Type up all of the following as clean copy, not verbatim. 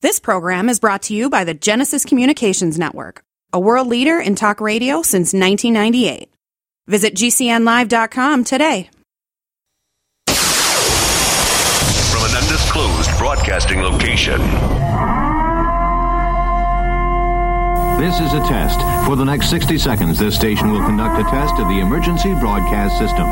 This program is brought to you by the Genesis Communications Network, a world leader in talk radio since 1998. Visit GCNlive.com today. From an undisclosed broadcasting location. This is a test. For the next 60 seconds, this station will conduct a test of the emergency broadcast system.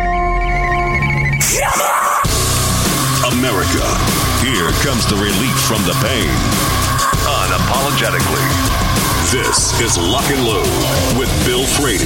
America, here comes the relief from the pain. Unapologetically. This is Lock and Load with Bill Frady.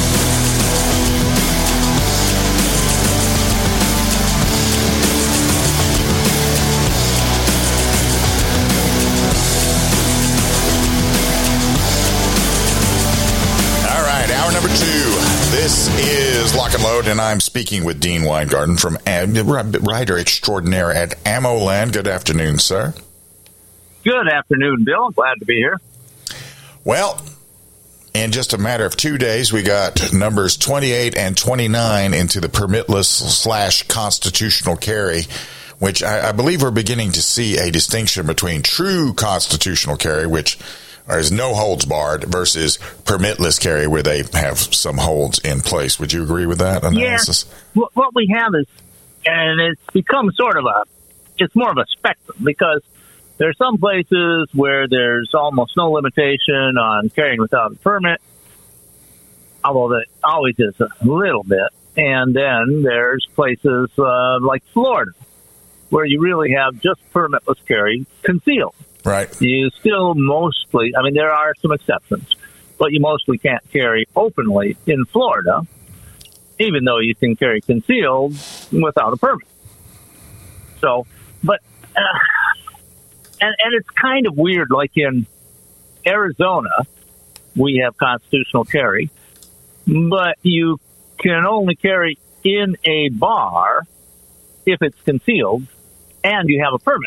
Hour number 2. This is Lock and Load, and I'm speaking with Dean Weingarten, from writer extraordinaire at AmmoLand. Good afternoon, sir. Good afternoon, Bill. Glad to be here. Well, in just a matter of 2 days, we got numbers 28 and 29 into the permitless / constitutional carry, which I believe we're beginning to see a distinction between true constitutional carry, which is no holds barred, versus permitless carry, where they have some holds in place. Would you agree with that analysis? Yeah. What we have is, and it's become it's more of a spectrum, because there are some places where there's almost no limitation on carrying without a permit, although there always is a little bit. And then there's places like Florida, where you really have just permitless carry concealed. Right. You still mostly, there are some exceptions, but you mostly can't carry openly in Florida, even though you can carry concealed without a permit. So, but, and it's kind of weird, like in Arizona, we have constitutional carry, but you can only carry in a bar if it's concealed and you have a permit.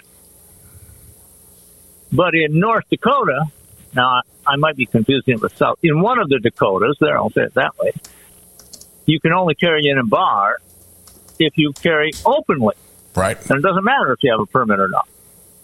But in North Dakota, now I might be confusing it with South, in one of the Dakotas, there, I'll say it that way, you can only carry in a bar if you carry openly. Right. And it doesn't matter if you have a permit or not.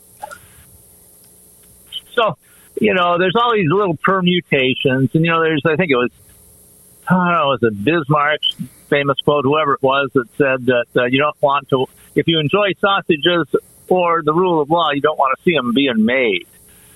So, there's all these little permutations, and, I think it was Bismarck's famous quote, whoever it was, that said that you don't want to, if you enjoy sausages or the rule of law, you don't want to see them being made.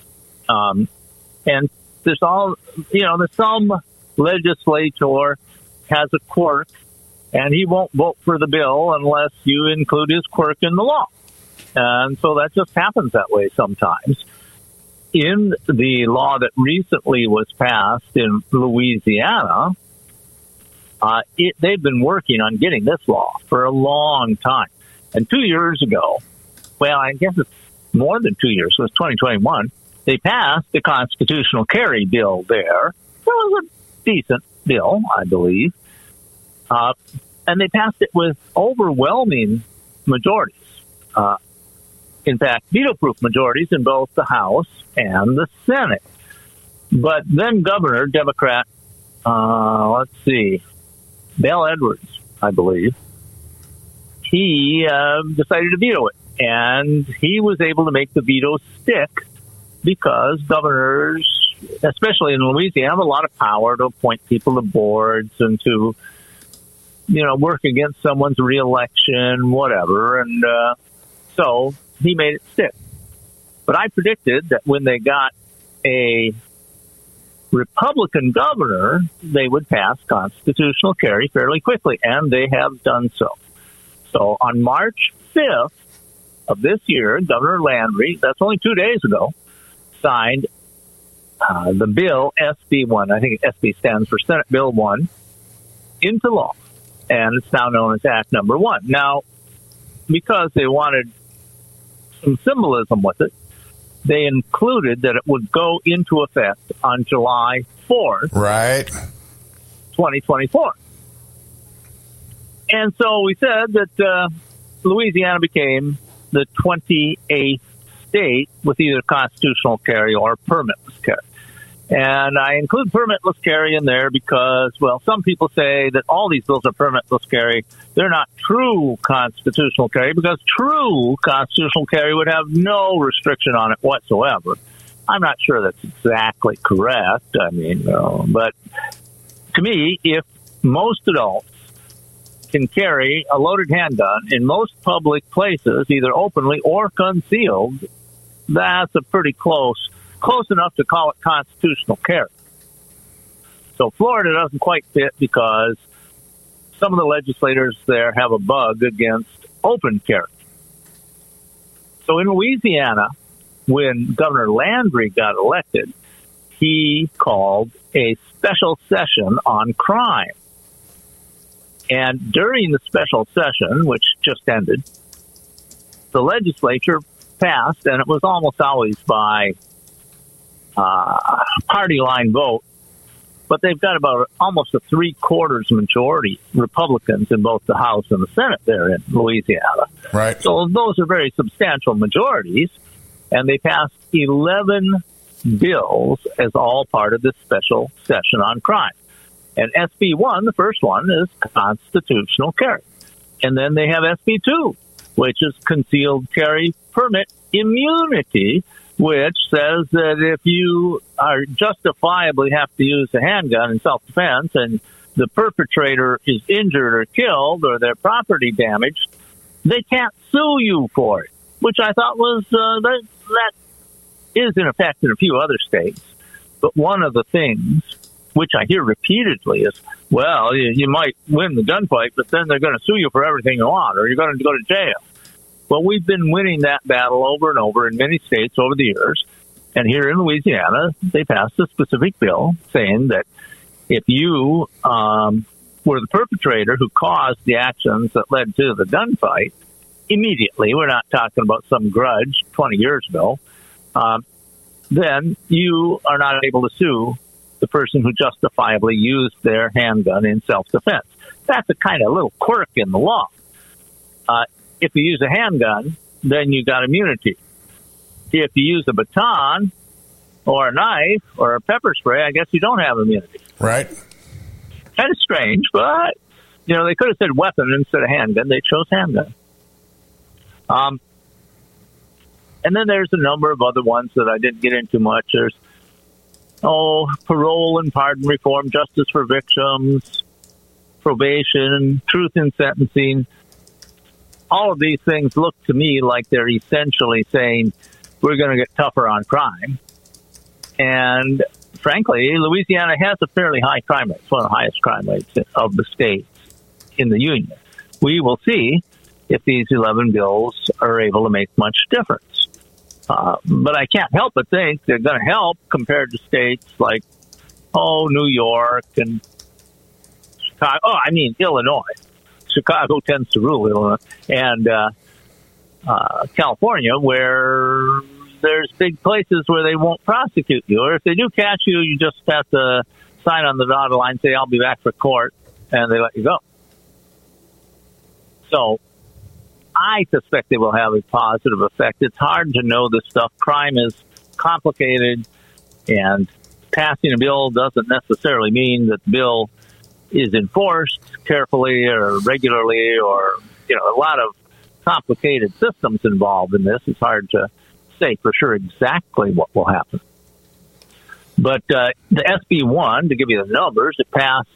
And there's there's some legislator has a quirk, and he won't vote for the bill unless you include his quirk in the law. And so that just happens that way sometimes. In the law that recently was passed in Louisiana, they've been working on getting this law for a long time. And 2 years ago, well, I guess it's more than 2 years, it was 2021, they passed the constitutional carry bill there. It was a decent bill, I believe. And they passed it with overwhelming majorities. In fact, veto-proof majorities in both the House and the Senate. But then Governor, Democrat, Bell Edwards, I believe, he decided to veto it. And he was able to make the veto stick because governors, especially in Louisiana, have a lot of power to appoint people to boards and to, work against someone's reelection, whatever. And so he made it stick. But I predicted that when they got a Republican governor, they would pass constitutional carry fairly quickly, and they have done so. So on March 5th of this year, Governor Landry, that's only 2 days ago, signed the bill, SB1, I think SB stands for Senate Bill 1, into law. And it's now known as Act Number 1. Now, because they wanted some symbolism with it, they included that it would go into effect on July 4th, right, 2024. And so we said that Louisiana became the 28th state with either constitutional carry or permitless carry. And I include permitless carry in there because, well, some people say that all these bills are permitless carry. They're not true constitutional carry because true constitutional carry would have no restriction on it whatsoever. I'm not sure that's exactly correct. I mean, but to me, if most adults can carry a loaded handgun in most public places, either openly or concealed, that's a pretty close enough to call it constitutional carry. So Florida doesn't quite fit because some of the legislators there have a bug against open carry. So in Louisiana, when Governor Landry got elected, he called a special session on crime. And during the special session, which just ended, the legislature passed, and it was almost always by party line vote, but they've got about almost a 3/4 majority Republicans in both the House and the Senate there in Louisiana. Right. So those are very substantial majorities, and they passed 11 bills as all part of this special session on crime. And SB 1, the first one, is constitutional carry. And then they have SB 2, which is concealed carry permit immunity, which says that if you are justifiably have to use a handgun in self-defense and the perpetrator is injured or killed or their property damaged, they can't sue you for it, which I thought was that is in effect in a few other states. But one of the things which I hear repeatedly is, well, you might win the gunfight, but then they're going to sue you for everything you want, or you're going to go to jail. Well, we've been winning that battle over and over in many states over the years. And here in Louisiana, they passed a specific bill saying that if you were the perpetrator who caused the actions that led to the gunfight, immediately, we're not talking about some grudge 20 years ago, then you are not able to sue the person who justifiably used their handgun in self-defense. That's a kind of little quirk in the law. If you use a handgun, then you got immunity. If you use a baton or a knife or a pepper spray, I guess you don't have immunity. Right. Kind of strange, but, they could have said weapon instead of handgun. They chose handgun. And then there's a number of other ones that I didn't get into much. There's, parole and pardon reform, justice for victims, probation, truth in sentencing. All of these things look to me like they're essentially saying we're going to get tougher on crime. And frankly, Louisiana has a fairly high crime rate. It's one of the highest crime rates of the states in the union. We will see if these 11 bills are able to make much difference. But I can't help but think they're going to help compared to states like, New York and Chicago. Illinois. Chicago tends to rule Illinois, and California, where there's big places where they won't prosecute you. Or if they do catch you, you just have to sign on the dotted line, say, I'll be back for court, and they let you go. So I suspect they will have a positive effect. It's hard to know this stuff. Crime is complicated, and passing a bill doesn't necessarily mean that the bill is enforced carefully or regularly, or, a lot of complicated systems involved in this. It's hard to say for sure exactly what will happen. But the SB 1, to give you the numbers, it passed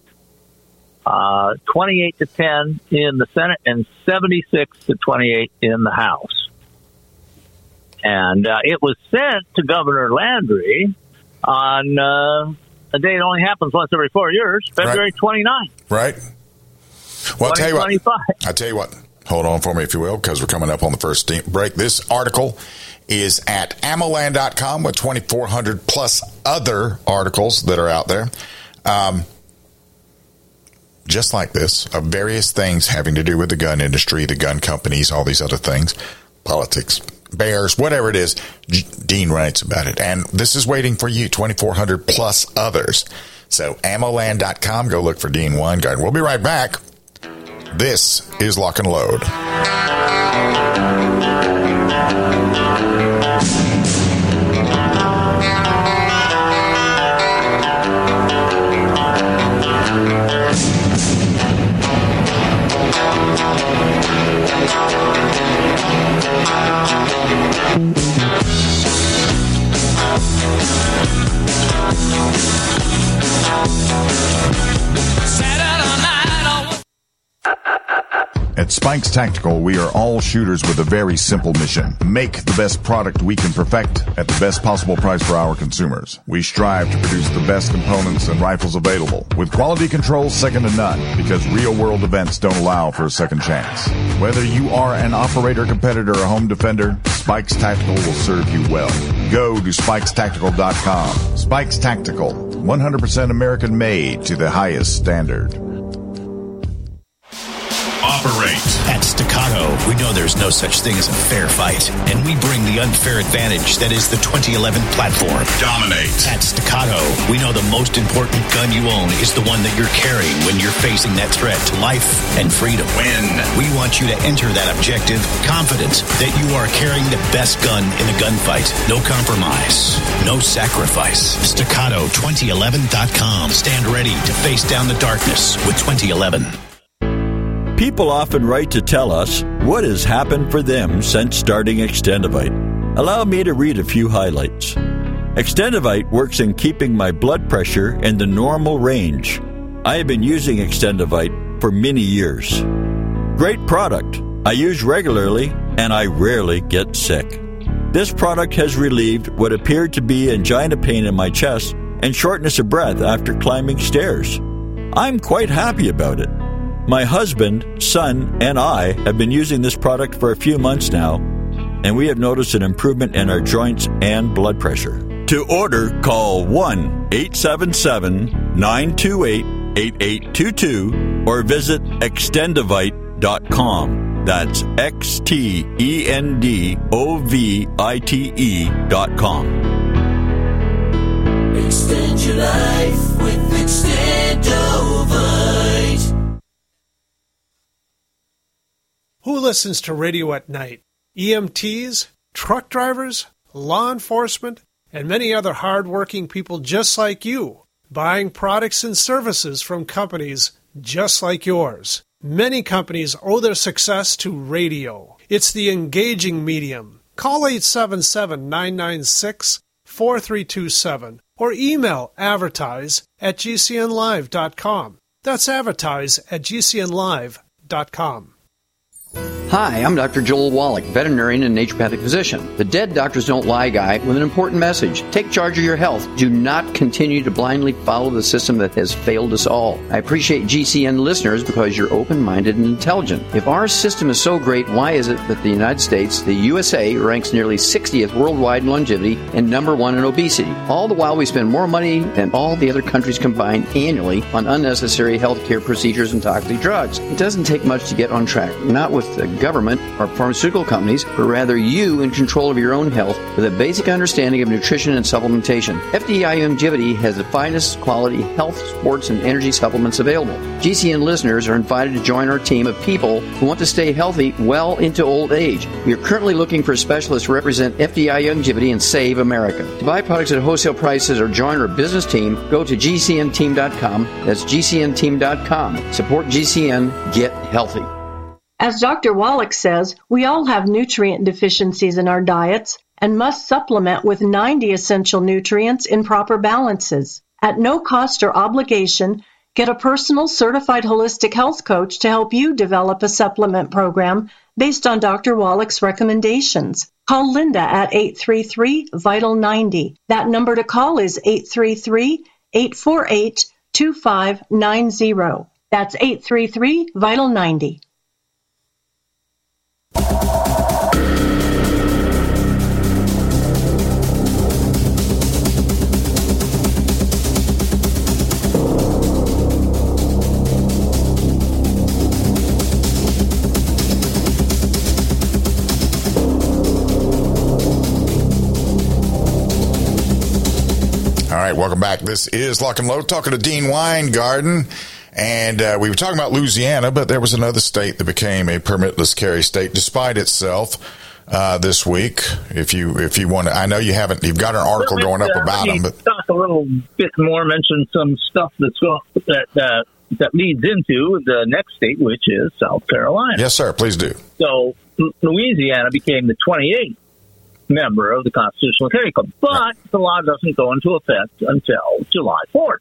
28-10 in the Senate and 76-28 in the House. And it was sent to Governor Landry on a day that only happens once every 4 years, February 29th. Right. Well, I'll tell you what. Hold on for me, if you will, because we're coming up on the first break. This article is at ammoland.com with 2,400 plus other articles that are out there. Just like this, of various things having to do with the gun industry, the gun companies, all these other things, politics, bears, whatever it is. Dean writes about it. And this is waiting for you, 2,400 plus others. So ammoland.com, go look for Dean Weingart. We'll be right back. This is Lock and Load. At Spikes Tactical, we are all shooters with a very simple mission. Make the best product we can perfect at the best possible price for our consumers. We strive to produce the best components and rifles available, with quality control second to none, because real-world events don't allow for a second chance. Whether you are an operator, competitor, or home defender, Spikes Tactical will serve you well. Go to spikestactical.com. Spikes Tactical, 100% American-made to the highest standard. Operate. At Staccato, we know there's no such thing as a fair fight, and we bring the unfair advantage that is the 2011 platform. Dominate. At Staccato, we know the most important gun you own is the one that you're carrying when you're facing that threat to life and freedom. Win. We want you to enter that objective confident that you are carrying the best gun in a gunfight. No compromise. No sacrifice. Staccato2011.com. Stand ready to face down the darkness with 2011. People often write to tell us what has happened for them since starting Extendivite. Allow me to read a few highlights. Extendivite works in keeping my blood pressure in the normal range. I have been using Extendivite for many years. Great product. I use regularly and I rarely get sick. This product has relieved what appeared to be angina pain in my chest and shortness of breath after climbing stairs. I'm quite happy about it. My husband, son, and I have been using this product for a few months now, and we have noticed an improvement in our joints and blood pressure. To order, call 1-877-928-8822 or visit extendivite.com. That's XTENDOVITE.com. Extend your life with Extendovite. Who listens to radio at night? EMTs, truck drivers, law enforcement, and many other hard-working people just like you, buying products and services from companies just like yours. Many companies owe their success to radio. It's the engaging medium. Call 877-996-4327 or email advertise@gcnlive.com. That's advertise@gcnlive.com. Hi, I'm Dr. Joel Wallach, veterinarian and naturopathic physician. The Dead Doctors Don't Lie guy with an important message. Take charge of your health. Do not continue to blindly follow the system that has failed us all. I appreciate GCN listeners because you're open-minded and intelligent. If our system is so great, why is it that the United States, the USA, ranks nearly 60th worldwide in longevity and number 1 in obesity? All the while we spend more money than all the other countries combined annually on unnecessary health care procedures and toxic drugs. It doesn't take much to get on track. Not with the government or pharmaceutical companies, but rather you in control of your own health with a basic understanding of nutrition and supplementation. FDI Longevity has the finest quality health, sports, and energy supplements available. GCN listeners are invited to join our team of people who want to stay healthy well into old age. We are currently looking for specialists to represent FDI Longevity and save America. To buy products at wholesale prices or join our business team, go to GCNteam.com. That's GCNteam.com. Support GCN. Get healthy. As Dr. Wallach says, we all have nutrient deficiencies in our diets and must supplement with 90 essential nutrients in proper balances. At no cost or obligation, get a personal certified holistic health coach to help you develop a supplement program based on Dr. Wallach's recommendations. Call Linda at 833-VITAL-90. That number to call is 833-848-2590. That's 833-VITAL-90. All right, welcome back. This is Lock and Load, talking to Dean Weingarten. And we were talking about Louisiana, but there was another state that became a permitless carry state despite itself this week. If you want to, I know you've got an article going up about them. But talk a little bit more, mention some stuff that leads into the next state, which is South Carolina. Yes, sir. Please do. So Louisiana became the 28th member of the Constitutional Carry Club. But the law doesn't go into effect until July 4th.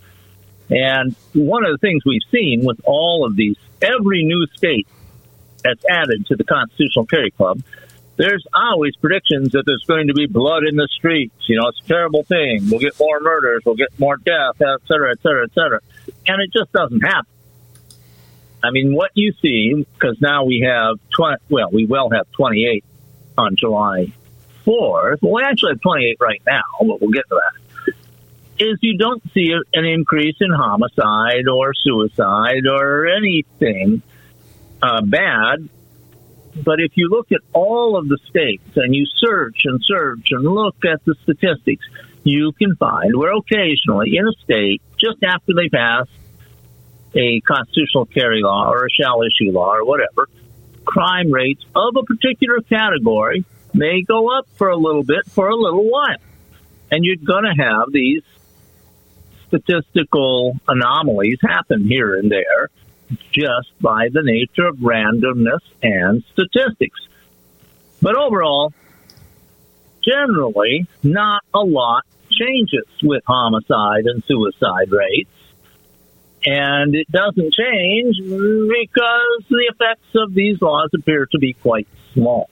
And one of the things we've seen with all of these, every new state that's added to the Constitutional Carry Club, there's always predictions that there's going to be blood in the streets. You know, it's a terrible thing. We'll get more murders. We'll get more death, et cetera, et cetera, et cetera. And it just doesn't happen. I mean, what you see, because now we have, we will have 28 on July 4th. Well, we actually have 28 right now, but we'll get to that. Is you don't see an increase in homicide or suicide or anything bad. But if you look at all of the states and you search and look at the statistics, you can find where occasionally in a state, just after they pass a constitutional carry law or a shall issue law or whatever, crime rates of a particular category may go up for a little bit for a little while. And you're going to have these statistical anomalies happen here and there just by the nature of randomness and statistics. But overall, generally, not a lot changes with homicide and suicide rates. And it doesn't change because the effects of these laws appear to be quite small.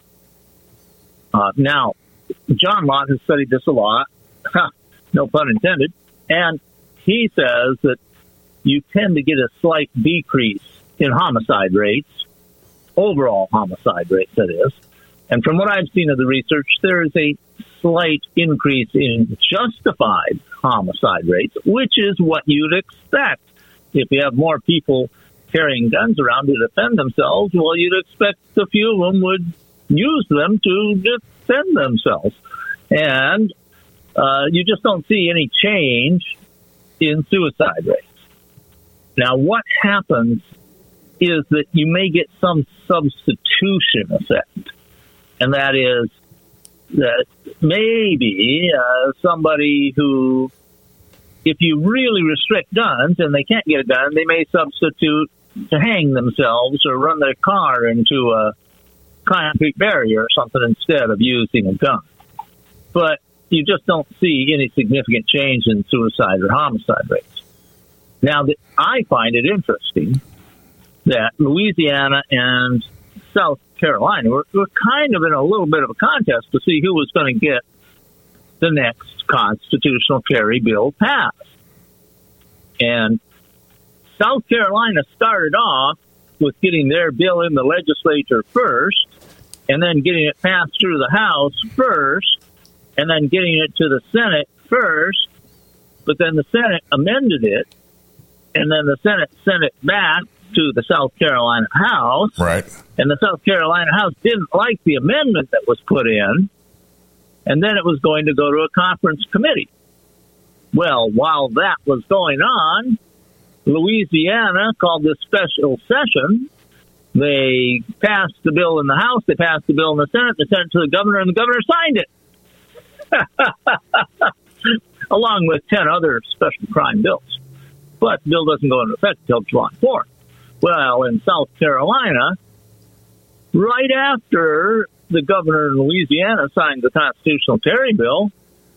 Now, John Lott has studied this a lot, no pun intended, and he says that you tend to get a slight decrease in homicide rates, overall homicide rates, that is. And from what I've seen of the research, there is a slight increase in justified homicide rates, which is what you'd expect. If you have more people carrying guns around to defend themselves, well, you'd expect a few of them would use them to defend themselves. And you just don't see any change in suicide rates. Now, what happens is that you may get some substitution effect. And that is that maybe somebody who, if you really restrict guns and they can't get a gun, they may substitute to hang themselves or run their car into a concrete barrier or something instead of using a gun. But you just don't see any significant change in suicide or homicide rates. Now, I find it interesting that Louisiana and South Carolina were kind of in a little bit of a contest to see who was going to get the next constitutional carry bill passed. And South Carolina started off with getting their bill in the legislature first, and then getting it passed through the House first, and then getting it to the Senate first, but then the Senate amended it, and then the Senate sent it back to the South Carolina House. Right. And the South Carolina House didn't like the amendment that was put in, and then it was going to go to a conference committee. Well, while that was going on, Louisiana called this special session. They passed the bill in the House, they passed the bill in the Senate, they sent it to the governor, and the governor signed it. Along with 10 other special crime bills. But the bill doesn't go into effect until July 4th. Well, in South Carolina, right after the governor in Louisiana signed the constitutional carry bill,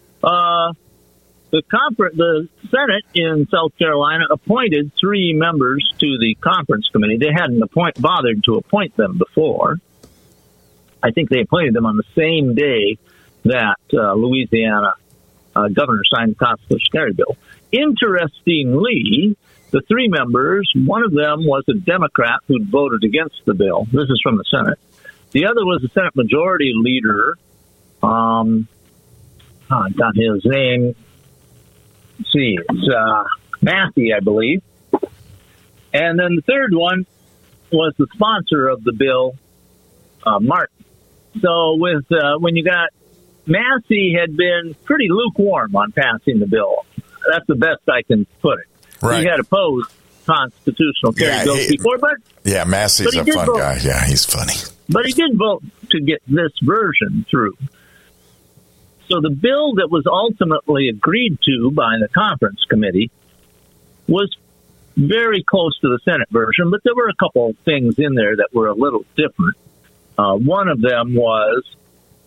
the Senate in South Carolina appointed 3 members to the conference committee. They hadn't bothered to appoint them before. I think they appointed them on the same day that Louisiana governor signed the constitutional carry bill. Interestingly, the 3 members, one of them was a Democrat who voted against the bill. This is from the Senate. The other was the Senate Majority Leader. I got his name. Let's see, it's Massey, I believe. And then the third one was the sponsor of the bill, Martin. So with when you got Massey had been pretty lukewarm on passing the bill. That's the best I can put it. Right. He had opposed constitutional carry bills before, but Massey's a fun guy. Yeah, he's funny. But he did vote to get this version through. So the bill that was ultimately agreed to by the conference committee was very close to the Senate version, but there were a couple of things in there that were a little different. One of them was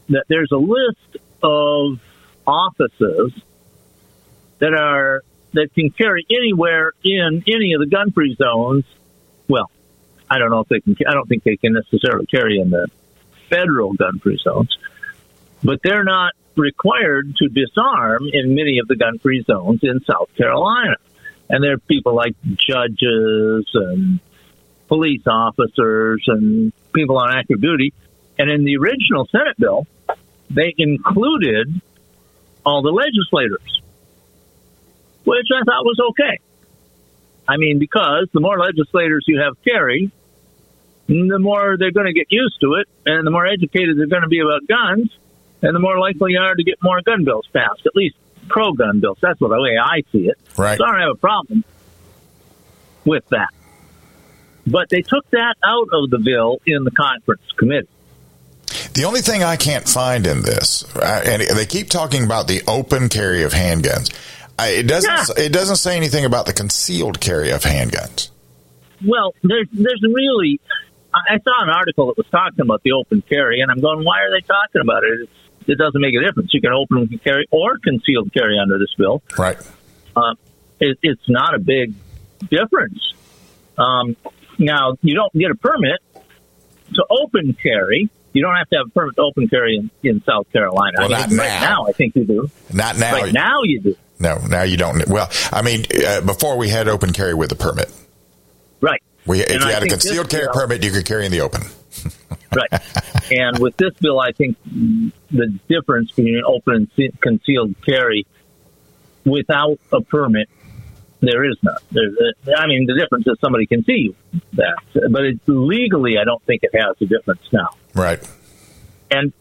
that there's a list of offices that can carry anywhere in any of the gun-free zones. Well, I don't know if they can. I don't think they can necessarily carry in the federal gun-free zones, but they're not required to disarm in many of the gun-free zones in South Carolina. And there are people like judges and police officers and people on active duty. And in the original Senate bill, they included all the legislators, which I thought was okay. I mean, because the more legislators you have carry, the more they're going to get used to it, and the more educated they're going to be about guns, and the more likely you are to get more gun bills passed, at least pro-gun bills. That's the way I see it. Right. So I don't have a problem with that. But they took that out of the bill in the conference committee. The only thing I can't find in this, and they keep talking about the open carry of handguns. It doesn't say anything about the concealed carry of handguns. Well, there's really... I saw an article that was talking about the open carry, and I'm going, why are they talking about it? It doesn't make a difference. You can open carry or concealed carry under this bill. Right. It's not a big difference. Now, you don't get a permit to open carry. You don't have to have a permit to open carry in South Carolina. Well, not now. Right now, I think you do. Not now. Right now, you do. No, now you don't. Well, I mean, before we had open carry with a permit. Right. If you had a concealed carry permit, you could carry in the open. Right. And with this bill, I think the difference between open and concealed carry without a permit, there is none. The difference is somebody can see that. But legally, I don't think it has a difference now. Right. And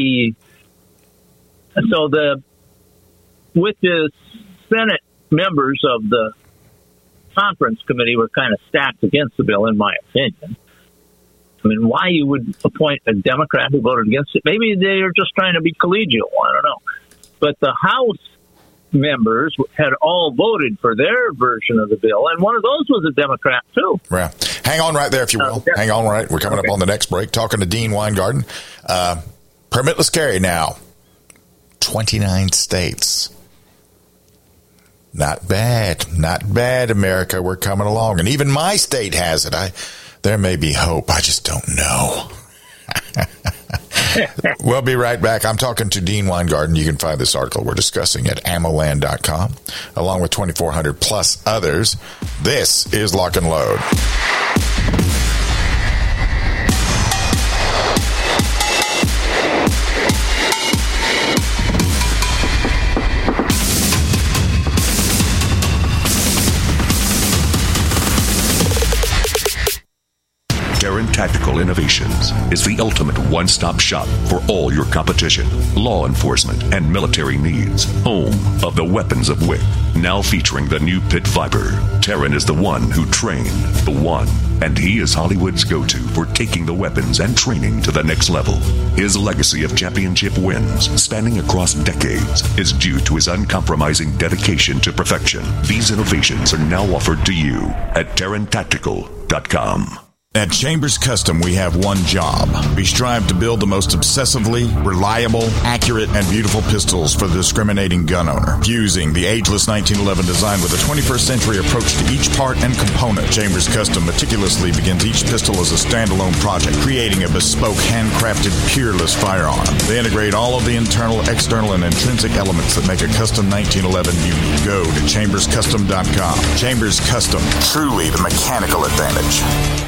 with the Senate members of the conference committee were kind of stacked against the bill, in my opinion. I mean, why you would appoint a Democrat who voted against it? Maybe they are just trying to be collegial. I don't know. But the House members had all voted for their version of the bill, and one of those was a Democrat, too. Yeah. Hang on right there, if you will. Hang on right. We're coming up on the next break, talking to Dean Weingarten. Permitless carry now. 29 states. Not bad. Not bad, America. We're coming along. And even my state has it. There may be hope. I just don't know. We'll be right back. I'm talking to Dean Weingarten. You can find this article we're discussing at ammoland.com, along with 2,400 plus others. This is Lock and Load. Taran Tactical Innovations is the ultimate one-stop shop for all your competition, law enforcement, and military needs. Home of the weapons of WIC. Now featuring the new Pit Viper. Taran is the one who trained the one, and he is Hollywood's go-to for taking the weapons and training to the next level. His legacy of championship wins, spanning across decades, is due to his uncompromising dedication to perfection. These innovations are now offered to you at TaranTactical.com. At Chambers Custom, we have one job. We strive to build the most obsessively reliable, accurate, and beautiful pistols for the discriminating gun owner. Fusing the ageless 1911 design with a 21st century approach to each part and component, Chambers Custom meticulously begins each pistol as a standalone project, creating a bespoke, handcrafted, peerless firearm. They integrate all of the internal, external, and intrinsic elements that make a custom 1911 unique. Go to chamberscustom.com. Chambers Custom, truly the mechanical advantage.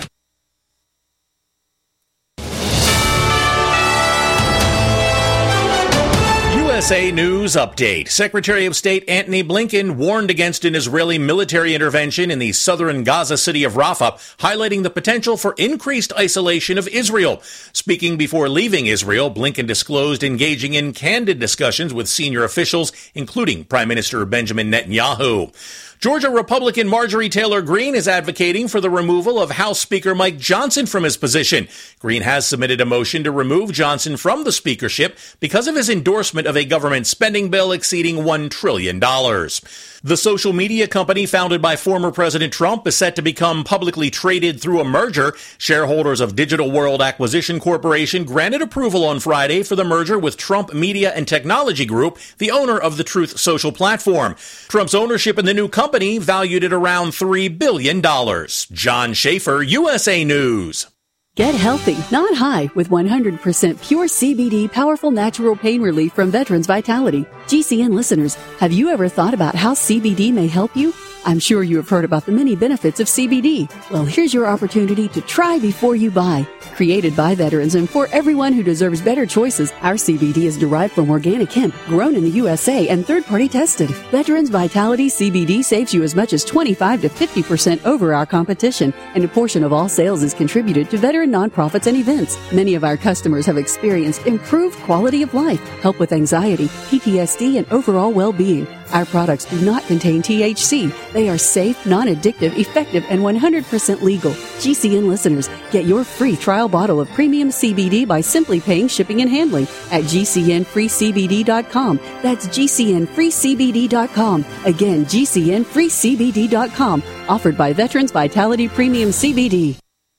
USA News Update. Secretary of State Antony Blinken warned against an Israeli military intervention in the southern Gaza city of Rafah, highlighting the potential for increased isolation of Israel. Speaking before leaving Israel, Blinken disclosed engaging in candid discussions with senior officials, including Prime Minister Benjamin Netanyahu. Georgia Republican Marjorie Taylor Greene is advocating for the removal of House Speaker Mike Johnson from his position. Greene has submitted a motion to remove Johnson from the speakership because of his endorsement of a government spending bill exceeding $1 trillion. The social media company founded by former President Trump is set to become publicly traded through a merger. Shareholders of Digital World Acquisition Corporation granted approval on Friday for the merger with Trump Media and Technology Group, the owner of the Truth Social platform. Trump's ownership in the new company valued at around $3 billion. John Schaefer, USA News. Get healthy, not high, with 100% pure CBD powerful natural pain relief from Veterans Vitality. GCN listeners, have you ever thought about how CBD may help you? I'm sure you have heard about the many benefits of CBD. Well, here's your opportunity to try before you buy. Created by veterans and for everyone who deserves better choices, our CBD is derived from organic hemp, grown in the USA and third-party tested. Veterans Vitality CBD saves you as much as 25 to 50% over our competition, and a portion of all sales is contributed to veteran nonprofits and events. Many of our customers have experienced improved quality of life, help with anxiety, PTSD, and overall well-being. Our products do not contain THC. They are safe, non-addictive, effective, and 100% legal. GCN listeners, get your free trial bottle of premium CBD by simply paying shipping and handling at GCNFreeCBD.com. That's GCNFreeCBD.com. Again, GCNFreeCBD.com. Offered by Veterans Vitality Premium CBD.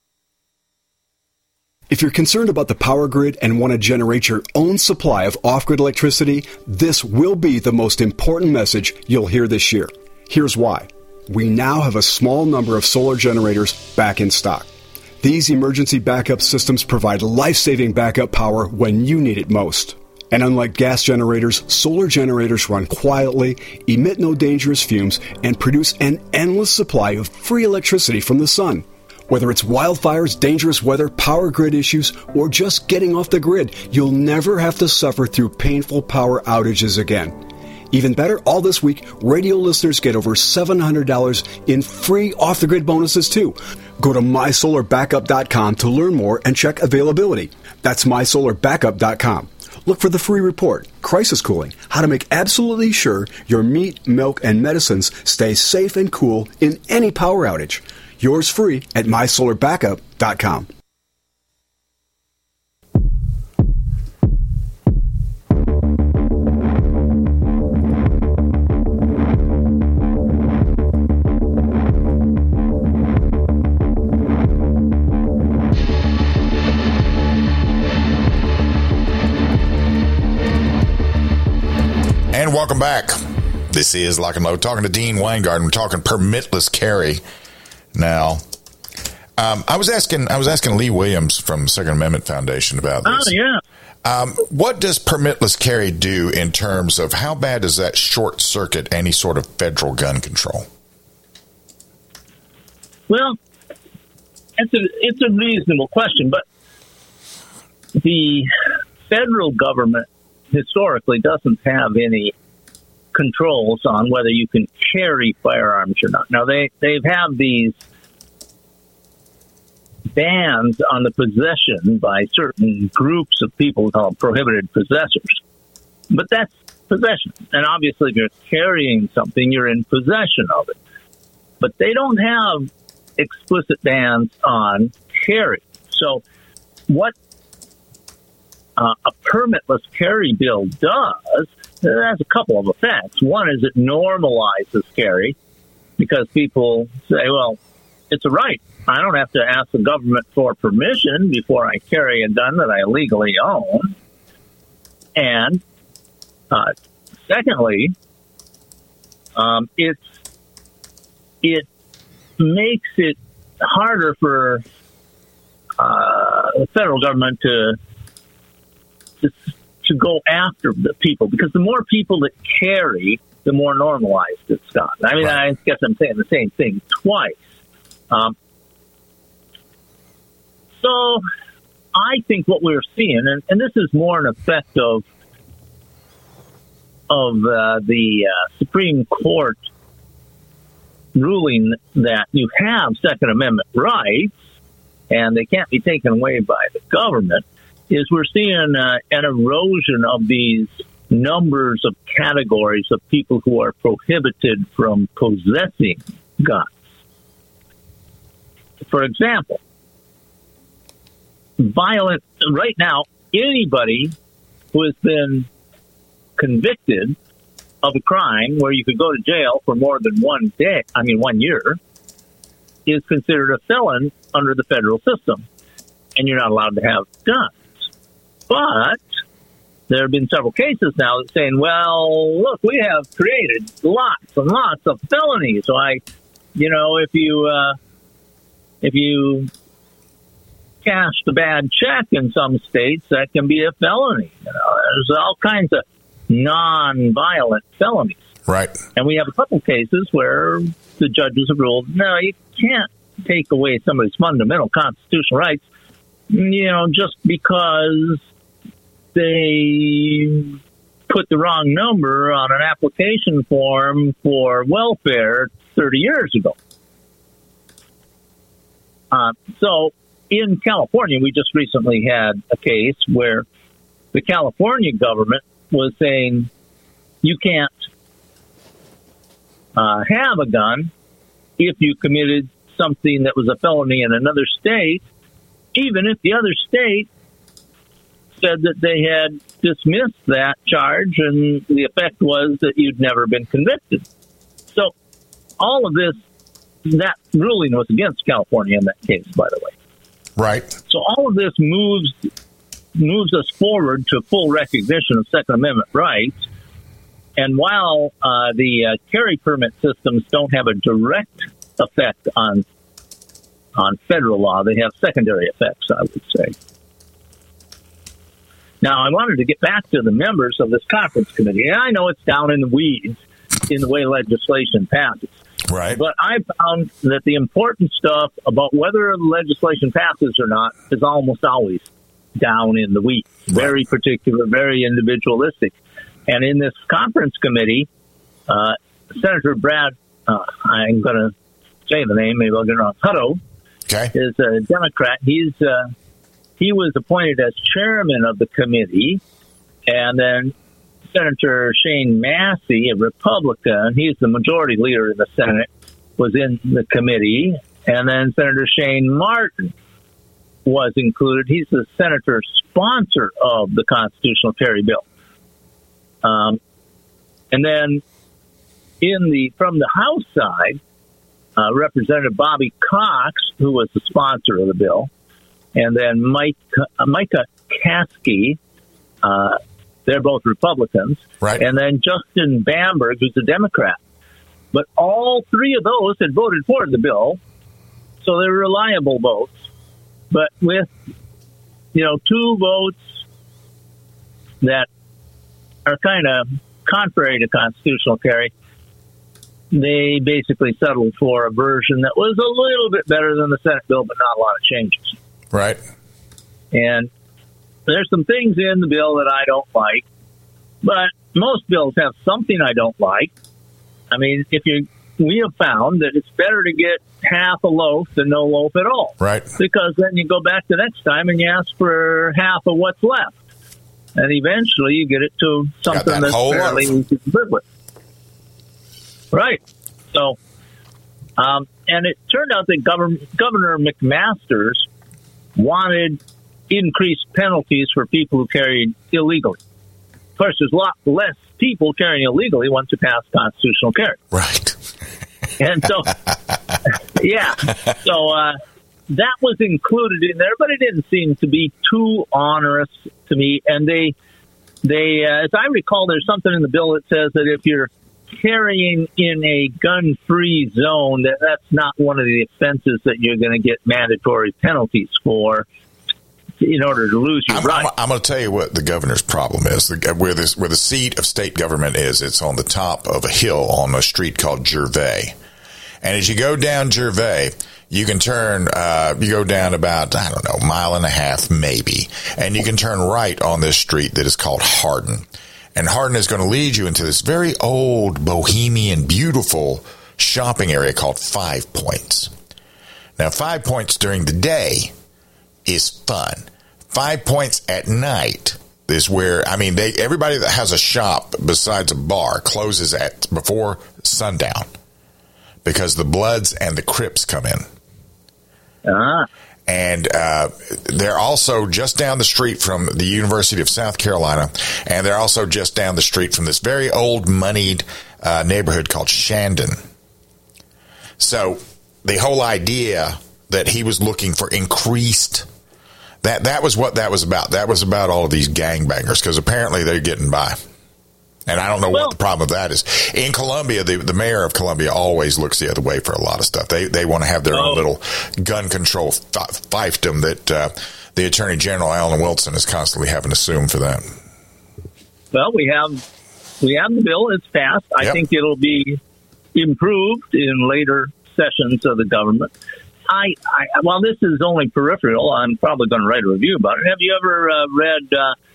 If you're concerned about the power grid and want to generate your own supply of off-grid electricity, this will be the most important message you'll hear this year. Here's why. We now have a small number of solar generators back in stock. These emergency backup systems provide life-saving backup power when you need it most. And unlike gas generators, solar generators run quietly, emit no dangerous fumes, and produce an endless supply of free electricity from the sun. Whether it's wildfires, dangerous weather, power grid issues, or just getting off the grid, you'll never have to suffer through painful power outages again. Even better, all this week, radio listeners get over $700 in free off-the-grid bonuses, too. Go to MySolarBackup.com to learn more and check availability. That's MySolarBackup.com. Look for the free report, Crisis Cooling, how to make absolutely sure your meat, milk, and medicines stay safe and cool in any power outage. Yours free at MySolarBackup.com. And welcome back. This is Lock and Load. Talking to Dean Weingarten. We're talking permitless carry. Now, I was asking Lee Williams from Second Amendment Foundation about this. Oh, yeah. What does permitless carry do in terms of how bad does that short circuit any sort of federal gun control? Well, it's a reasonable question, but the federal government historically doesn't have any controls on whether you can carry firearms or not. Now, they have these bans on the possession by certain groups of people called prohibited possessors. But that's possession. And obviously, if you're carrying something, you're in possession of it. But they don't have explicit bans on carry. So what a permitless carry bill does, it has a couple of effects. One is it normalizes carry because people say, well, it's a right. I don't have to ask the government for permission before I carry a gun that I legally own. And secondly, it makes it harder for the federal government to go after the people, because the more people that carry, the more normalized it's gotten. I mean, right. I guess I'm saying the same thing twice. So I think what we're seeing, and this is more an effect of the Supreme Court ruling that you have Second Amendment rights and they can't be taken away by the government, is we're seeing an erosion of these numbers of categories of people who are prohibited from possessing guns. For example, right now, anybody who has been convicted of a crime where you could go to jail for more than 1 year, is considered a felon under the federal system, and you're not allowed to have guns. But there have been several cases now that saying, well, look, we have created lots and lots of felonies. So if you cashed a bad check in some states, that can be a felony. There's all kinds of non-violent felonies. Right. And we have a couple cases where the judges have ruled, no, you can't take away somebody's fundamental constitutional rights, just because they put the wrong number on an application form for welfare 30 years ago. So in California, we just recently had a case where the California government was saying you can't have a gun if you committed something that was a felony in another state, even if the other state said that they had dismissed that charge and the effect was that you'd never been convicted. So all of this, that ruling was against California in that case, by the way. Right. So all of this moves us forward to full recognition of Second Amendment rights. And while the carry permit systems don't have a direct effect on federal law, they have secondary effects, I would say. Now, I wanted to get back to the members of this conference committee. And I know it's down in the weeds in the way legislation passes. Right. But I found that the important stuff about whether legislation passes or not is almost always down in the weeds. Very particular, very individualistic. And in this conference committee, Senator Brad, I'm going to say the name, maybe I'll get it wrong, Hutto, is a Democrat. He was appointed as chairman of the committee, and then Senator Shane Massey, a Republican, he's the majority leader in the Senate, was in the committee, and then Senator Shane Martin was included. He's the senator sponsor of the constitutional carry bill. And then from the House side, Representative Bobby Cox, who was the sponsor of the bill, and then Micah Caskey, they're both Republicans, right. And then Justin Bamberg, who's a Democrat. But all three of those had voted for the bill, so they're reliable votes. But with, 2 votes that are kind of contrary to constitutional carry, they basically settled for a version that was a little bit better than the Senate bill, but not a lot of changes. Right. And there's some things in the bill that I don't like, but most bills have something I don't like. I mean, we have found that it's better to get half a loaf than no loaf at all. Right. Because then you go back the next time and you ask for half of what's left. And eventually you get it to something that's fairly easy to live with. Right. So, and it turned out that Governor McMaster's wanted increased penalties for people who carried illegally. Of course, there's a lot less people carrying illegally once you pass constitutional carry. Right. And so, yeah. So that was included in there, but it didn't seem to be too onerous to me. And they, as I recall, there's something in the bill that says that if you're carrying in a gun-free zone, that's not one of the offenses that you're going to get mandatory penalties for in order to lose your right. I'm going to tell you what the governor's problem is. Where the seat of state government is, it's on the top of a hill on a street called Gervais. And as you go down Gervais, you can turn, you go down about, a mile and a half maybe, and you can turn right on this street that is called Hardin. And Hardin is going to lead you into this very old, bohemian, beautiful shopping area called Five Points. Now, 5 Points during the day is fun. 5 Points at night is where, everybody that has a shop besides a bar closes before sundown because the Bloods and the Crips come in. And they're also just down the street from the University of South Carolina, and they're also just down the street from this very old, moneyed neighborhood called Shandon. So the whole idea that he was looking for increased, that was what that was about. That was about all of these gangbangers, because apparently they're getting by. And I don't know what the problem with that is. In Columbia, the mayor of Columbia always looks the other way for a lot of stuff. They want to have their own little gun control fiefdom that the Attorney General, Alan Wilson, is constantly having to sue him for that. Well, we have the bill. It's passed. I think it'll be improved in later sessions of the government. While this is only peripheral, I'm probably going to write a review about it. Have you ever read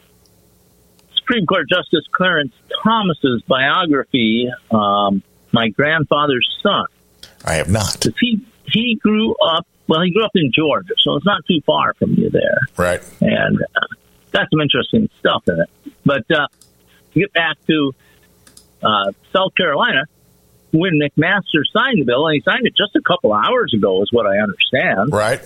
Supreme Court Justice Clarence Thomas's biography, My Grandfather's Son? I have not. He grew up in Georgia, so it's not too far from you there. Right. And got some interesting stuff in it. But to get back to South Carolina, when McMaster signed the bill, and he signed it just a couple hours ago, is what I understand. Right.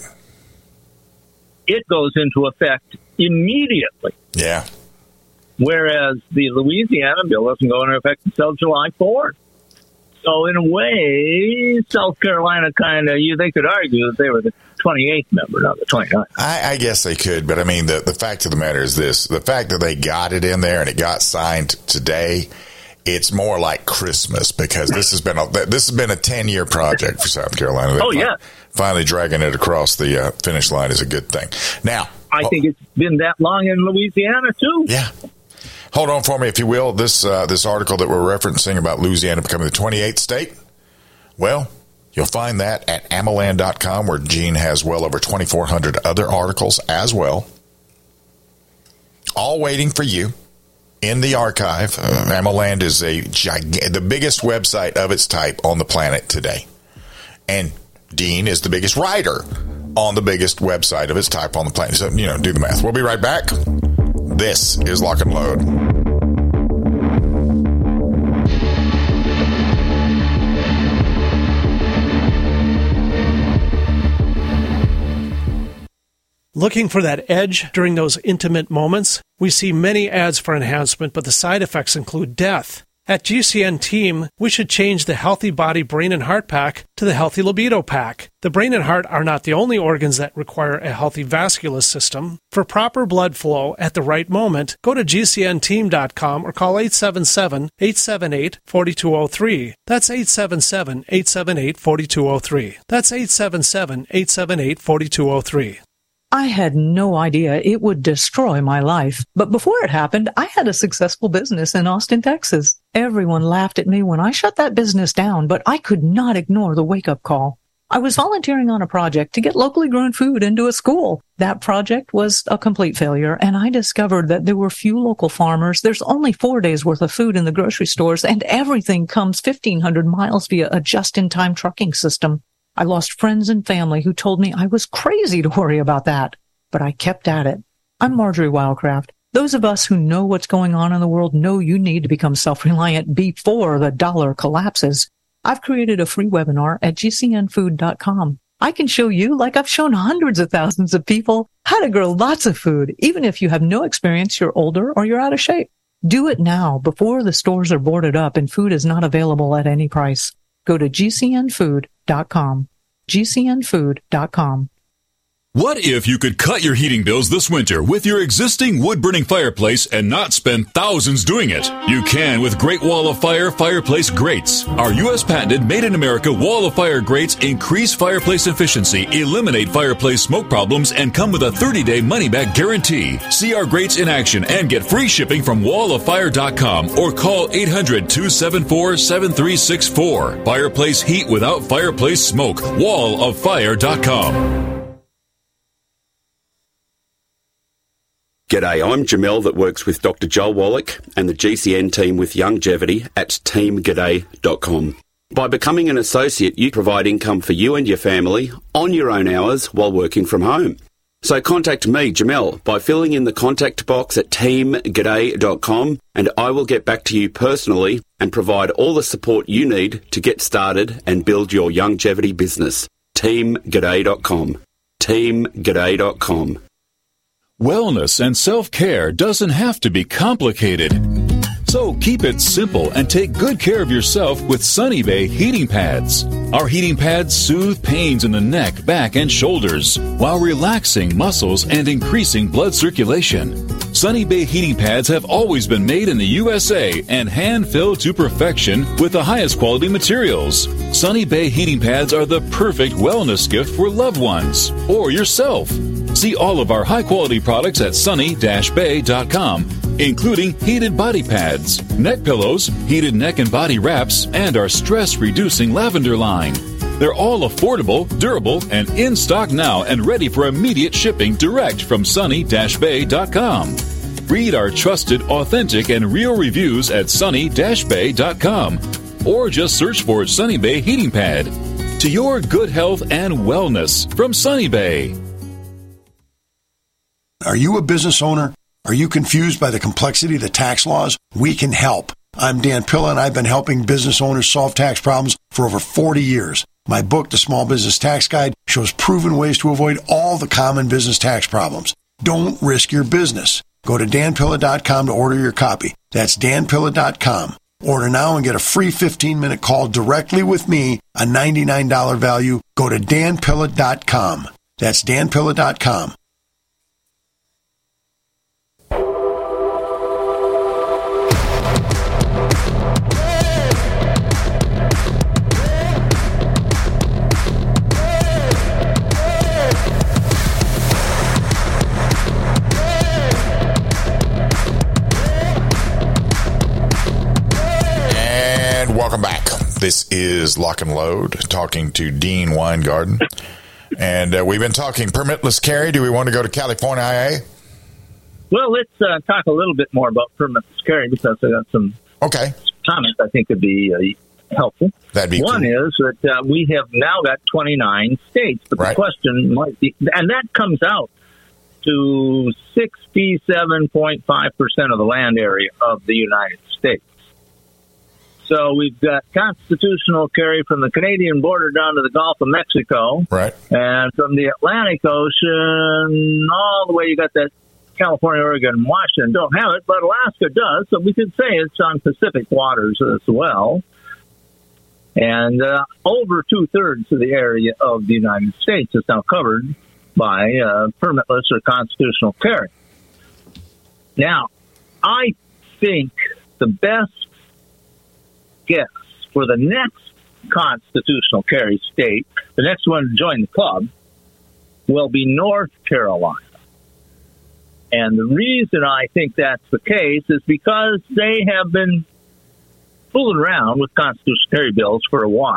It goes into effect immediately. Yeah. Whereas the Louisiana bill doesn't go into effect until July 4th. So in a way, South Carolina they could argue that they were the 28th member, not the 29th. I guess they could, but I mean, the fact of the matter is this: the fact that they got it in there and it got signed today, it's more like Christmas, because this has been a 10-year project for South Carolina. Finally dragging it across the finish line is a good thing. Now, I think it's been that long in Louisiana too. Yeah. Hold on for me, if you will. This article that we're referencing about Louisiana becoming the 28th state, well, you'll find that at AMOLAN.com, where Gene has well over 2,400 other articles as well, all waiting for you in the archive. AMOLAN is the biggest website of its type on the planet today. And Dean is the biggest writer on the biggest website of its type on the planet. So, do the math. We'll be right back. This is Lock and Load. Looking for that edge during those intimate moments? We see many ads for enhancement, but the side effects include death. At GCN Team, we should change the Healthy Body, Brain, and Heart Pack to the Healthy Libido Pack. The brain and heart are not the only organs that require a healthy vascular system. For proper blood flow at the right moment, go to GCNteam.com or call 877-878-4203. That's 877-878-4203. That's 877-878-4203. I had no idea it would destroy my life. But before it happened, I had a successful business in Austin, Texas. Everyone laughed at me when I shut that business down, but I could not ignore the wake-up call. I was volunteering on a project to get locally grown food into a school. That project was a complete failure, and I discovered that there were few local farmers. There's only 4 days worth of food in the grocery stores, and everything comes 1,500 miles via a just-in-time trucking system. I lost friends and family who told me I was crazy to worry about that, but I kept at it. I'm Marjorie Wildcraft. Those of us who know what's going on in the world know you need to become self-reliant before the dollar collapses. I've created a free webinar at gcnfood.com. I can show you, like I've shown hundreds of thousands of people, how to grow lots of food, even if you have no experience, you're older, or you're out of shape. Do it now before the stores are boarded up and food is not available at any price. Go to gcnfood.com. gcnfood.com. What if you could cut your heating bills this winter with your existing wood-burning fireplace and not spend thousands doing it? You can with Great Wall of Fire fireplace grates. Our U.S. patented made-in-America Wall of Fire grates increase fireplace efficiency, eliminate fireplace smoke problems, and come with a 30-day money-back guarantee. See our grates in action and get free shipping from walloffire.com or call 800-274-7364. Fireplace heat without fireplace smoke. walloffire.com. G'day, I'm Jamel that works with Dr. Joel Wallach and the GCN team with Longevity at teamg'day.com. By becoming an associate, you provide income for you and your family on your own hours while working from home. So contact me, Jamel, by filling in the contact box at teamg'day.com and I will get back to you personally and provide all the support you need to get started and build your longevity business. teamg'day.com. teamg'day.com. Wellness and self-care doesn't have to be complicated. So keep it simple and take good care of yourself with Sunny Bay heating pads. Our heating pads soothe pains in the neck, back, and shoulders while relaxing muscles and increasing blood circulation. Sunny Bay heating pads have always been made in the USA and hand-filled to perfection with the highest quality materials. Sunny Bay heating pads are the perfect wellness gift for loved ones or yourself. See all of our high-quality products at sunny-bay.com, including heated body pads, neck pillows, heated neck and body wraps, and our stress-reducing lavender line. They're all affordable, durable, and in stock now and ready for immediate shipping direct from sunny-bay.com. Read our trusted, authentic, and real reviews at sunny-bay.com or just search for Sunny Bay Heating Pad. To your good health and wellness from Sunny Bay. Are you a business owner? Are you confused by the complexity of the tax laws? We can help. I'm Dan Pilla, and I've been helping business owners solve tax problems for over 40 years. My book, The Small Business Tax Guide, shows proven ways to avoid all the common business tax problems. Don't risk your business. Go to danpilla.com to order your copy. That's danpilla.com. Order now and get a free 15-minute call directly with me, a $99 value. Go to danpilla.com. That's danpilla.com. Welcome back. This is Lock and Load, talking to Dean Weingarten. And we've been talking permitless carry. Do we want to go to California IA? Well, let's talk a little bit more about permitless carry because I got some comments I think would be helpful. That'd be One cool. is that we have now got 29 states, but the question might be, and that comes out to 67.5% of the land area of the United States. So we've got constitutional carry from the Canadian border down to the Gulf of Mexico. Right. And from the Atlantic Ocean all the way, you got that California, Oregon, and Washington don't have it, but Alaska does. So we could say it's on Pacific waters as well. And over two-thirds of the area of the United States is now covered by permitless or constitutional carry. Now, I think the best guess for the next constitutional carry state, the next one to join the club, will be North Carolina. And the reason I think that's the case is because they have been fooling around with constitutional carry bills for a while.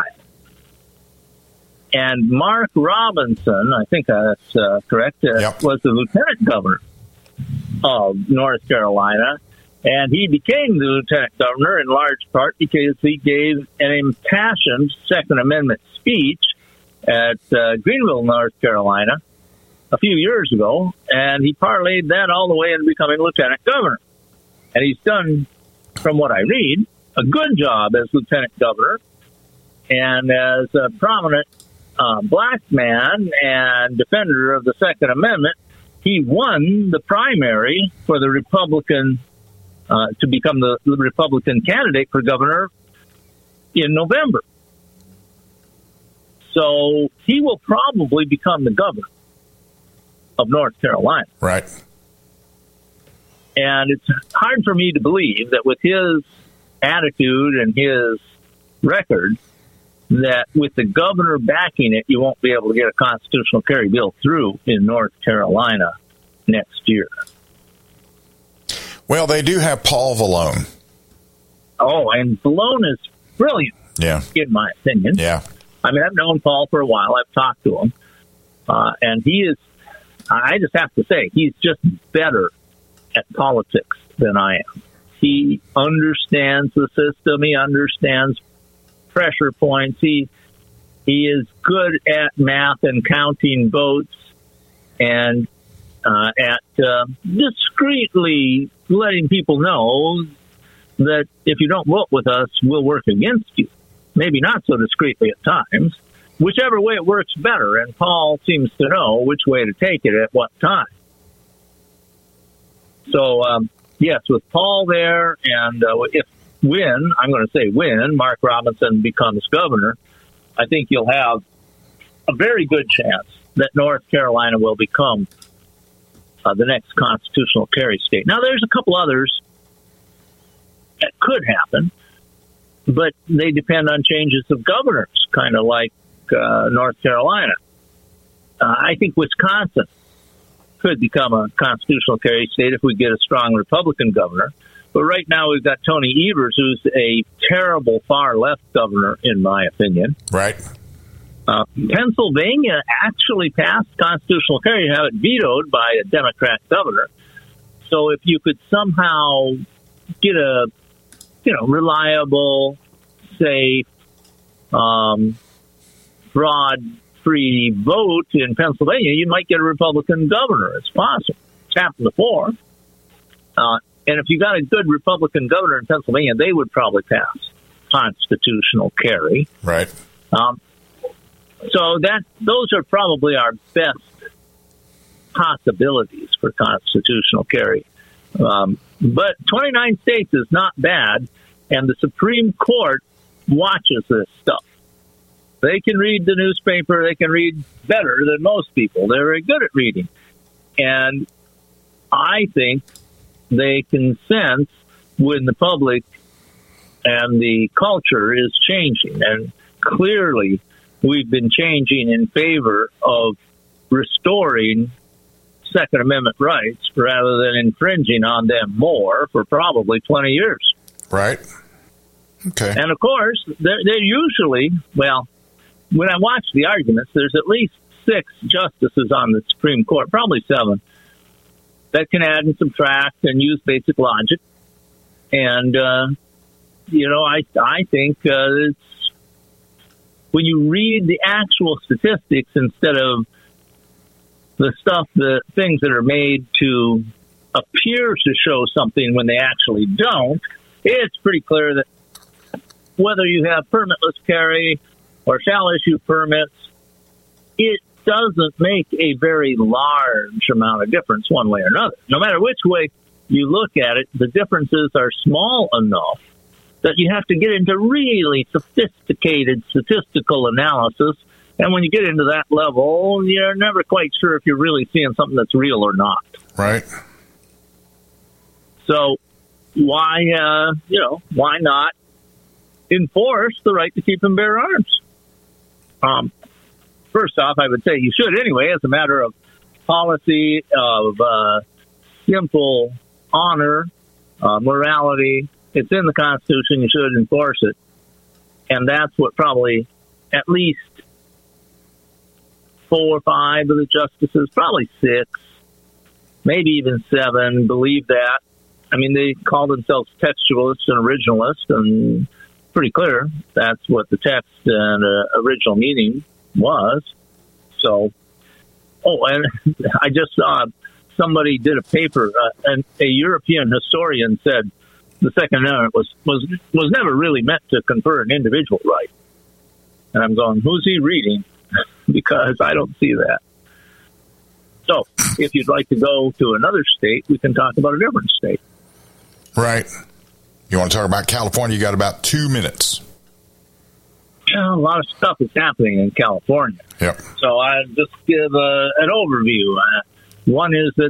And Mark Robinson, I think that's correct, was the lieutenant governor of North Carolina. And he became the lieutenant governor in large part because he gave an impassioned Second Amendment speech at Greenville, North Carolina, a few years ago, and he parlayed that all the way into becoming lieutenant governor. And he's done, from what I read, a good job as lieutenant governor. And as a prominent black man and defender of the Second Amendment, he won the primary for the Republican to become the Republican candidate for governor in November. So he will probably become the governor of North Carolina. Right. And it's hard for me to believe that with his attitude and his record, that with the governor backing it, you won't be able to get a constitutional carry bill through in North Carolina next year. Well, they do have Paul Vallone. Oh, and Vallone is brilliant, in my opinion. Yeah. I mean, I've known Paul for a while. I've talked to him. And he is, I just have to say, he's just better at politics than I am. He understands the system. He understands pressure points. He is good at math and counting votes and at discreetly letting people know that if you don't vote with us, we'll work against you. Maybe not so discreetly at times, whichever way it works better. And Paul seems to know which way to take it at what time. So, yes, with Paul there, and when Mark Robinson becomes governor, I think you'll have a very good chance that North Carolina will become the next constitutional carry state. Now, there's a couple others that could happen, but they depend on changes of governors, kind of like North Carolina. I think Wisconsin could become a constitutional carry state if we get a strong Republican governor. But right now we've got Tony Evers, who's a terrible far-left governor, in my opinion. Right. Pennsylvania actually passed constitutional carry, have it vetoed by a Democrat governor. So if you could somehow get a, reliable, safe, fraud-free vote in Pennsylvania, you might get a Republican governor. It's possible. It's happened before. And if you got a good Republican governor in Pennsylvania, they would probably pass constitutional carry. Right. So those are probably our best possibilities for constitutional carry. But 29 states is not bad, and the Supreme Court watches this stuff. They can read the newspaper. They can read better than most people. They're very good at reading. And I think they can sense when the public and the culture is changing. And clearly, we've been changing in favor of restoring Second Amendment rights rather than infringing on them more for probably 20 years. Right. Okay. And, of course, they're usually, well, when I watch the arguments, there's at least 6 justices on the Supreme Court, probably 7, that can add and subtract and use basic logic. And, I think it's when you read the actual statistics instead of the things that are made to appear to show something when they actually don't, it's pretty clear that whether you have permitless carry or shall issue permits, it doesn't make a very large amount of difference one way or another. No matter which way you look at it, the differences are small enough that you have to get into really sophisticated statistical analysis. And when you get into that level, you're never quite sure if you're really seeing something that's real or not. Right. So why not enforce the right to keep and bear arms? First off, I would say you should anyway, as a matter of policy, of simple honor, morality. It's in the Constitution. You should enforce it. And that's what probably at least 4 or 5 of the justices, probably 6, maybe even 7, believe that. I mean, they call themselves textualists and originalists, and pretty clear that's what the text and original meaning was. So, and I just saw somebody did a paper, and a European historian said the Second Amendment was never really meant to confer an individual right. And I'm going, who's he reading? Because I don't see that. So, if you'd like to go to another state, we can talk about a different state. Right. You want to talk about California? You got about 2 minutes. A lot of stuff is happening in California. Yep. So I'll just give an overview. One is that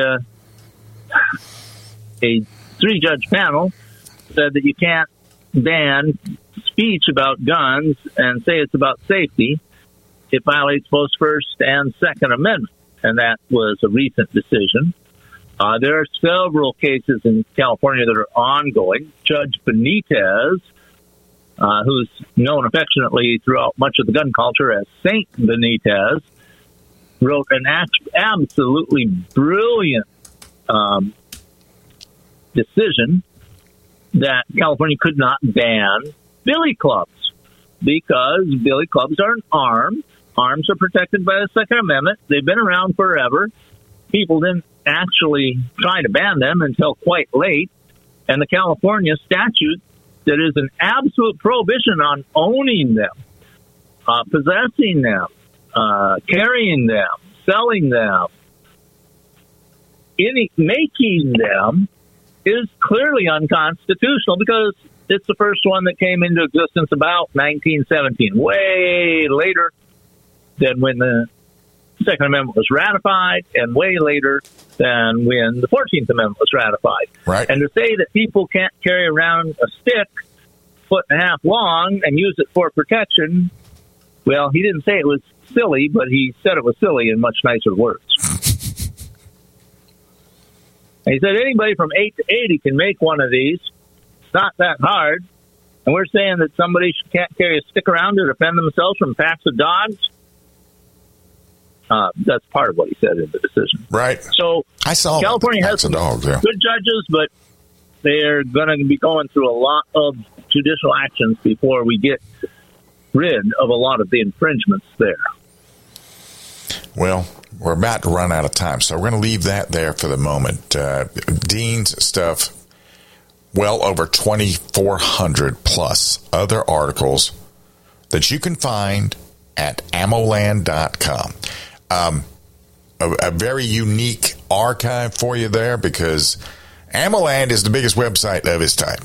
a 3-judge panel said that you can't ban speech about guns and say it's about safety. It violates both First and Second Amendment, and that was a recent decision. There are several cases in California that are ongoing. Judge Benitez, who's known affectionately throughout much of the gun culture as Saint Benitez, wrote an absolutely brilliant decision that California could not ban billy clubs because billy clubs are an arm. Arms are protected by the Second Amendment. They've been around forever. People didn't actually try to ban them until quite late. And the California statute that is an absolute prohibition on owning them possessing them, carrying them, selling them, making them is clearly unconstitutional because it's the first one that came into existence about 1917, way later than when the Second Amendment was ratified and way later than when the 14th Amendment was ratified. Right. And to say that people can't carry around a stick 1.5 feet long and use it for protection, well, he didn't say it was silly, but he said it was silly in much nicer words. And he said anybody from 8 to 80 can make one of these. It's not that hard. And we're saying that somebody can't carry a stick around to defend themselves from packs of dogs. That's part of what he said in the decision. Right. So I saw California has some dogs, yeah. good judges, but they're going to be going through a lot of judicial actions before we get rid of a lot of the infringements there. Well, we're about to run out of time, so we're going to leave that there for the moment. Dean's stuff, well over 2,400 plus other articles that you can find at ammoland.com. A very unique archive for you there because AmmoLand is the biggest website of its type.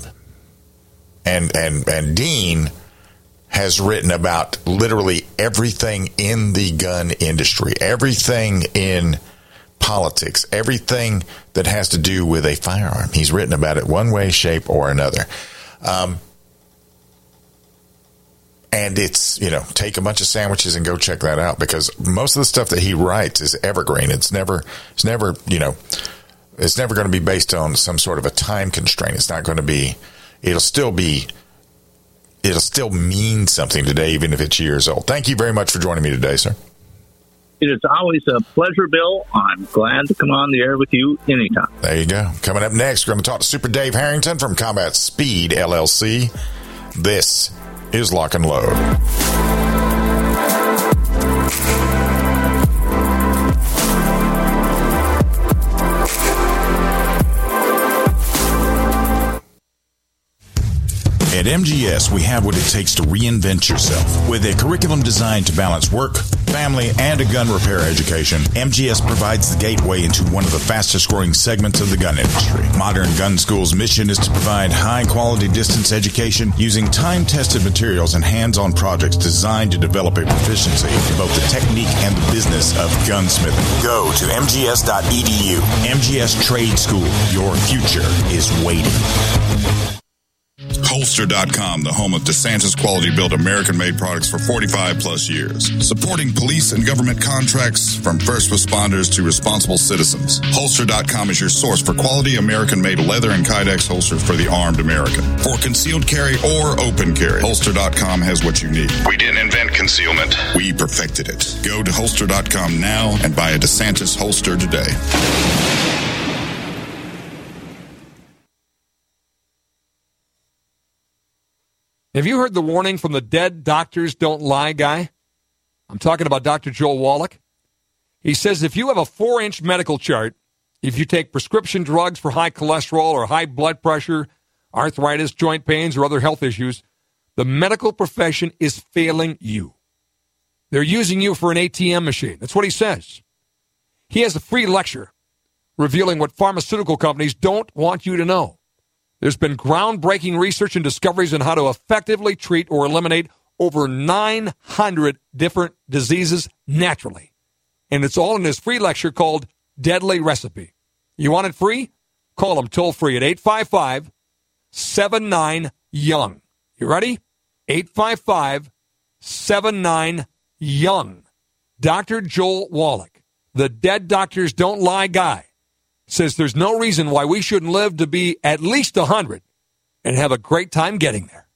And Dean has written about literally everything in the gun industry, everything in politics, everything that has to do with a firearm. He's written about it one way, shape, or another. And it's, take a bunch of sandwiches and go check that out because most of the stuff that he writes is evergreen. It's never going to be based on some sort of a time constraint. It's not going to be, it'll still mean something today, even if it's years old. Thank you very much for joining me today, sir. It is always a pleasure, Bill. I'm glad to come on the air with you anytime. There you go. Coming up next, we're going to talk to Super Dave Harrington from Combat Speed, LLC. This is Lock and Load. At MGS, we have what it takes to reinvent yourself. With a curriculum designed to balance work, family, and a gun repair education, MGS provides the gateway into one of the fastest growing segments of the gun industry. Modern Gun School's mission is to provide high-quality distance education using time-tested materials and hands-on projects designed to develop a proficiency in both the technique and the business of gunsmithing. Go to mgs.edu. MGS Trade School. Your future is waiting. Holster.com, the home of DeSantis quality-built American-made products for 45 plus years. Supporting police and government contracts from first responders to responsible citizens. Holster.com is your source for quality American-made leather and Kydex holsters for the armed American. For concealed carry or open carry, Holster.com has what you need. We didn't invent concealment. We perfected it. Go to Holster.com now and buy a DeSantis holster today. Have you heard the warning from the dead doctors don't lie guy? I'm talking about Dr. Joel Wallach. He says if you have a 4-inch medical chart, if you take prescription drugs for high cholesterol or high blood pressure, arthritis, joint pains, or other health issues, the medical profession is failing you. They're using you for an ATM machine. That's what he says. He has a free lecture revealing what pharmaceutical companies don't want you to know. There's been groundbreaking research and discoveries on how to effectively treat or eliminate over 900 different diseases naturally. And it's all in his free lecture called Deadly Recipe. You want it free? Call him toll free at 855-79-YOUNG. You ready? 855-79-YOUNG. Dr. Joel Wallach, the Dead Doctors Don't Lie guy, says there's no reason why we shouldn't live to be at least 100 and have a great time getting there.